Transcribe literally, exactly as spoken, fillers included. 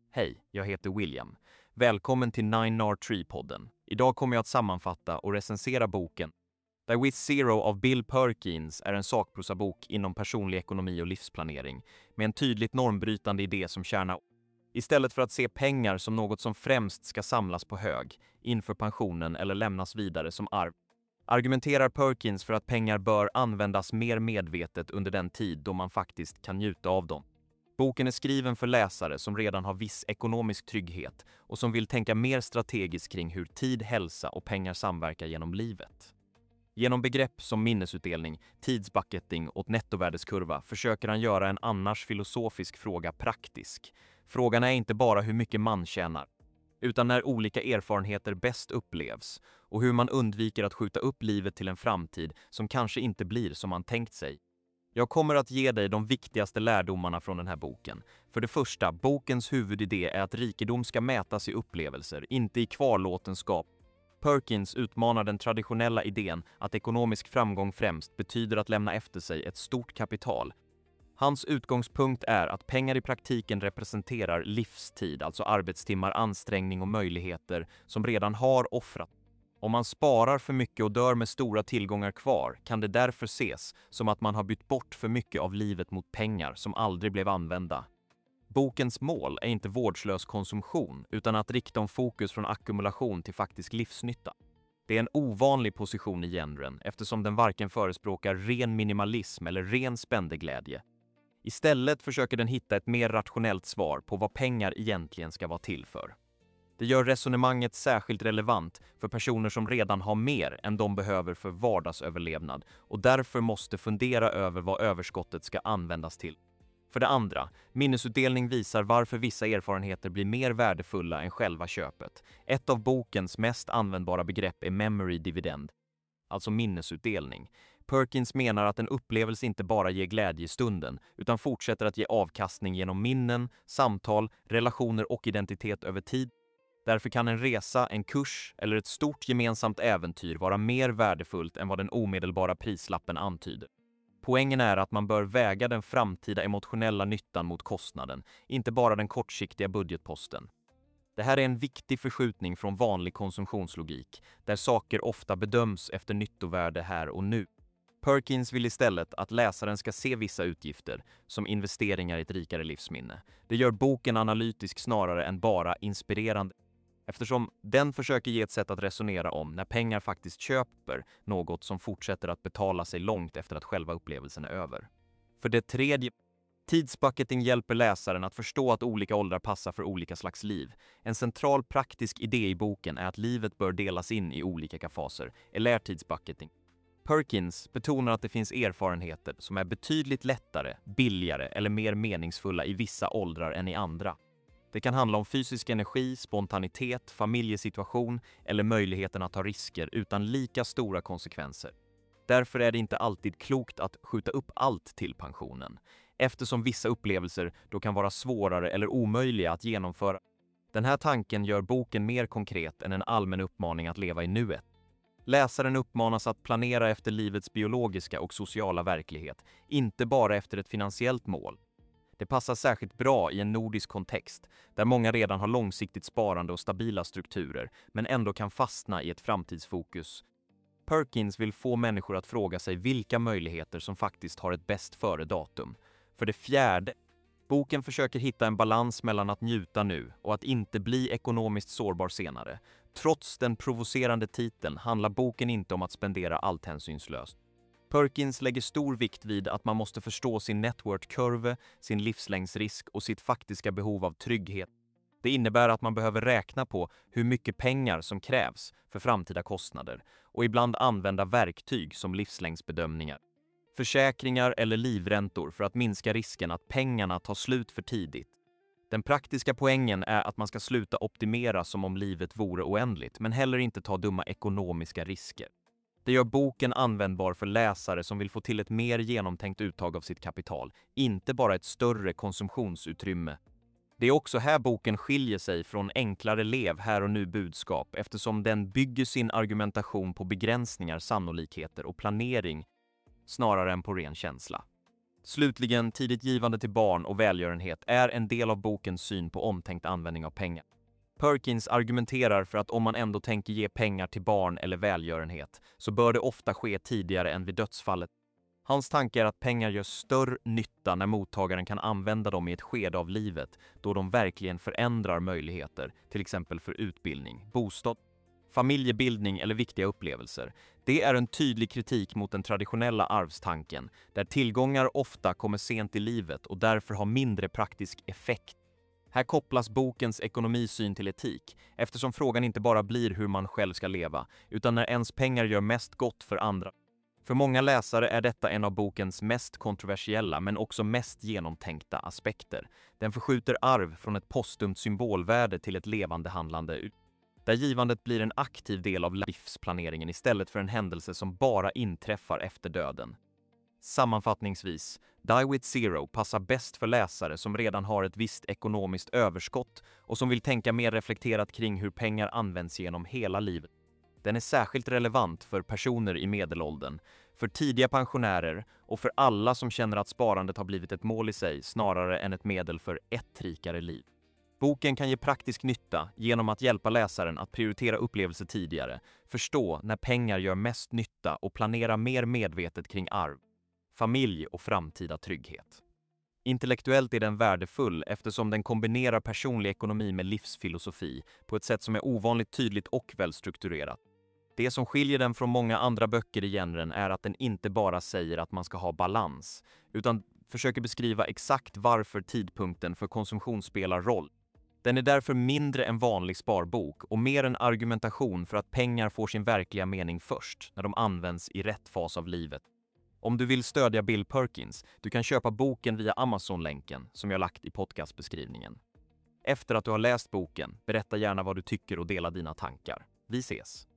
Hej, jag heter William. Välkommen till Nine R Tree-podden. Idag kommer jag att sammanfatta och recensera boken The With Zero av Bill Perkins är en sakprosabok inom personlig ekonomi och livsplanering med en tydligt normbrytande idé som kärna. Istället för att se pengar som något som främst ska samlas på hög inför pensionen eller lämnas vidare som arv, argumenterar Perkins för att pengar bör användas mer medvetet under den tid då man faktiskt kan njuta av dem. Boken är skriven för läsare som redan har viss ekonomisk trygghet och som vill tänka mer strategiskt kring hur tid, hälsa och pengar samverkar genom livet. Genom begrepp som minnesutdelning, tidsbucketing och nettovärdeskurva försöker han göra en annars filosofisk fråga praktisk. Frågan är inte bara hur mycket man tjänar, utan när olika erfarenheter bäst upplevs och hur man undviker att skjuta upp livet till en framtid som kanske inte blir som man tänkt sig. Jag kommer att ge dig de viktigaste lärdomarna från den här boken. För det första, bokens huvudidé är att rikedom ska mätas i upplevelser, inte i kvarlåtenskap. Perkins utmanar den traditionella idén att ekonomisk framgång främst betyder att lämna efter sig ett stort kapital. Hans utgångspunkt är att pengar i praktiken representerar livstid, alltså arbetstimmar, ansträngning och möjligheter som redan har offrat. Om man sparar för mycket och dör med stora tillgångar kvar kan det därför ses som att man har bytt bort för mycket av livet mot pengar som aldrig blev använda. Bokens mål är inte vårdslös konsumtion utan att rikta om fokus från ackumulation till faktisk livsnytta. Det är en ovanlig position i genren eftersom den varken förespråkar ren minimalism eller ren spenderglädje. Istället försöker den hitta ett mer rationellt svar på vad pengar egentligen ska vara till för. Det gör resonemanget särskilt relevant för personer som redan har mer än de behöver för vardagsöverlevnad och därför måste fundera över vad överskottet ska användas till. För det andra, minnesutdelning visar varför vissa erfarenheter blir mer värdefulla än själva köpet. Ett av bokens mest användbara begrepp är memory dividend, alltså minnesutdelning. Perkins menar att en upplevelse inte bara ger glädje i stunden utan fortsätter att ge avkastning genom minnen, samtal, relationer och identitet över tid. Därför kan en resa, en kurs eller ett stort gemensamt äventyr vara mer värdefullt än vad den omedelbara prislappen antyder. Poängen är att man bör väga den framtida emotionella nyttan mot kostnaden, inte bara den kortsiktiga budgetposten. Det här är en viktig förskjutning från vanlig konsumtionslogik, där saker ofta bedöms efter nyttovärde här och nu. Perkins vill istället att läsaren ska se vissa utgifter som investeringar i ett rikare livsminne. Det gör boken analytisk snarare än bara inspirerande, eftersom den försöker ge ett sätt att resonera om när pengar faktiskt köper något som fortsätter att betala sig långt efter att själva upplevelsen är över. För det tredje, tidsbucketing hjälper läsaren att förstå att olika åldrar passar för olika slags liv. En central praktisk idé i boken är att livet bör delas in i olika faser, eller tidsbucketing. Perkins betonar att det finns erfarenheter som är betydligt lättare, billigare eller mer meningsfulla i vissa åldrar än i andra. Det kan handla om fysisk energi, spontanitet, familjesituation eller möjligheten att ta risker utan lika stora konsekvenser. Därför är det inte alltid klokt att skjuta upp allt till pensionen, eftersom vissa upplevelser då kan vara svårare eller omöjliga att genomföra. Den här tanken gör boken mer konkret än en allmän uppmaning att leva i nuet. Läsaren uppmanas att planera efter livets biologiska och sociala verklighet, inte bara efter ett finansiellt mål. Det passar särskilt bra i en nordisk kontext, där många redan har långsiktigt sparande och stabila strukturer, men ändå kan fastna i ett framtidsfokus. Perkins vill få människor att fråga sig vilka möjligheter som faktiskt har ett bäst före datum. För det fjärde, boken försöker hitta en balans mellan att njuta nu och att inte bli ekonomiskt sårbar senare. Trots den provocerande titeln handlar boken inte om att spendera allt hänsynslöst. Perkins lägger stor vikt vid att man måste förstå sin network-kurva, sin livslängdsrisk och sitt faktiska behov av trygghet. Det innebär att man behöver räkna på hur mycket pengar som krävs för framtida kostnader och ibland använda verktyg som livslängdsbedömningar, försäkringar eller livräntor för att minska risken att pengarna tar slut för tidigt. Den praktiska poängen är att man ska sluta optimera som om livet vore oändligt, men heller inte ta dumma ekonomiska risker. Det gör boken användbar för läsare som vill få till ett mer genomtänkt uttag av sitt kapital, inte bara ett större konsumtionsutrymme. Det är också här boken skiljer sig från enklare lev här och nu budskap, eftersom den bygger sin argumentation på begränsningar, sannolikheter och planering snarare än på ren känsla. Slutligen, tidigt givande till barn och välgörenhet är en del av bokens syn på omtänkt användning av pengar. Perkins argumenterar för att om man ändå tänker ge pengar till barn eller välgörenhet så bör det ofta ske tidigare än vid dödsfallet. Hans tanke är att pengar gör större nytta när mottagaren kan använda dem i ett skede av livet då de verkligen förändrar möjligheter, till exempel för utbildning, bostad, familjebildning eller viktiga upplevelser. Det är en tydlig kritik mot den traditionella arvstanken, där tillgångar ofta kommer sent i livet och därför har mindre praktisk effekt. Här kopplas bokens ekonomisyn till etik, eftersom frågan inte bara blir hur man själv ska leva, utan när ens pengar gör mest gott för andra. För många läsare är detta en av bokens mest kontroversiella men också mest genomtänkta aspekter. Den förskjuter arv från ett postumt symbolvärde till ett levande handlande, där givandet blir en aktiv del av livsplaneringen istället för en händelse som bara inträffar efter döden. Sammanfattningsvis, Die with Zero passar bäst för läsare som redan har ett visst ekonomiskt överskott och som vill tänka mer reflekterat kring hur pengar används genom hela livet. Den är särskilt relevant för personer i medelåldern, för tidiga pensionärer och för alla som känner att sparandet har blivit ett mål i sig snarare än ett medel för ett rikare liv. Boken kan ge praktisk nytta genom att hjälpa läsaren att prioritera upplevelser tidigare, förstå när pengar gör mest nytta och planera mer medvetet kring arv, familj och framtida trygghet. Intellektuellt är den värdefull eftersom den kombinerar personlig ekonomi med livsfilosofi på ett sätt som är ovanligt tydligt och välstrukturerat. Det som skiljer den från många andra böcker i genren är att den inte bara säger att man ska ha balans, utan försöker beskriva exakt varför tidpunkten för konsumtion spelar roll. Den är därför mindre en vanlig sparbok och mer en argumentation för att pengar får sin verkliga mening först när de används i rätt fas av livet. Om du vill stödja Bill Perkins, du kan köpa boken via Amazon-länken som jag lagt i podcastbeskrivningen. Efter att du har läst boken, berätta gärna vad du tycker och dela dina tankar. Vi ses!